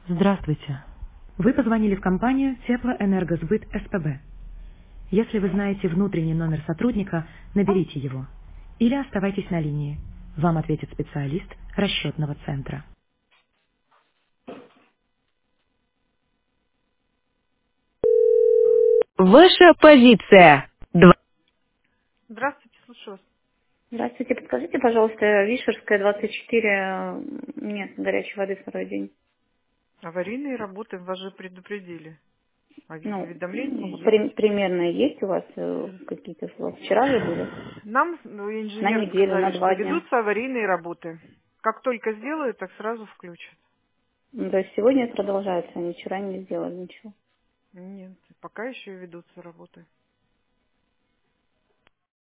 Здравствуйте. Вы позвонили в компанию Теплоэнергосбыт СПБ. Если вы знаете внутренний номер сотрудника, наберите его. Или оставайтесь на линии. Вам ответит специалист расчетного центра. Ваша позиция. Здравствуйте, слушаю вас. Здравствуйте, подскажите, пожалуйста, Вишерская, 24, нет горячей воды второй день. Аварийные работы вас же предупредили. А Ну, уведомления есть. примерно есть у вас какие-то слова? Вчера же были? Нам На инженеры неделю, сказали, на что 2 дня. ведутся аварийные работы. Как только сделают, так сразу включат. Ну, то есть сегодня продолжается, они вчера не сделали ничего. Нет, пока еще ведутся работы.